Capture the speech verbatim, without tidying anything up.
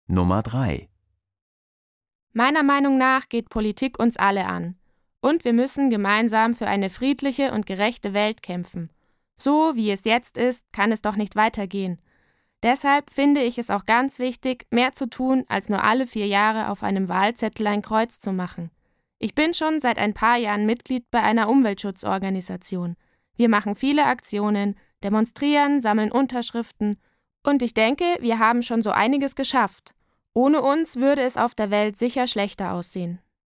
Nummer drei. Meiner Meinung nach geht Politik uns alle an. Und wir müssen gemeinsam für eine friedliche und gerechte Welt kämpfen. So wie es jetzt ist, kann es doch nicht weitergehen. Deshalb finde ich es auch ganz wichtig, mehr zu tun, als nur alle vier Jahre auf einem Wahlzettel ein Kreuz zu machen. Ich bin schon seit ein paar Jahren Mitglied bei einer Umweltschutzorganisation. Wir machen viele Aktionen, demonstrieren, sammeln Unterschriften und ich denke, wir haben schon so einiges geschafft. Ohne uns würde es auf der Welt sicher schlechter aussehen.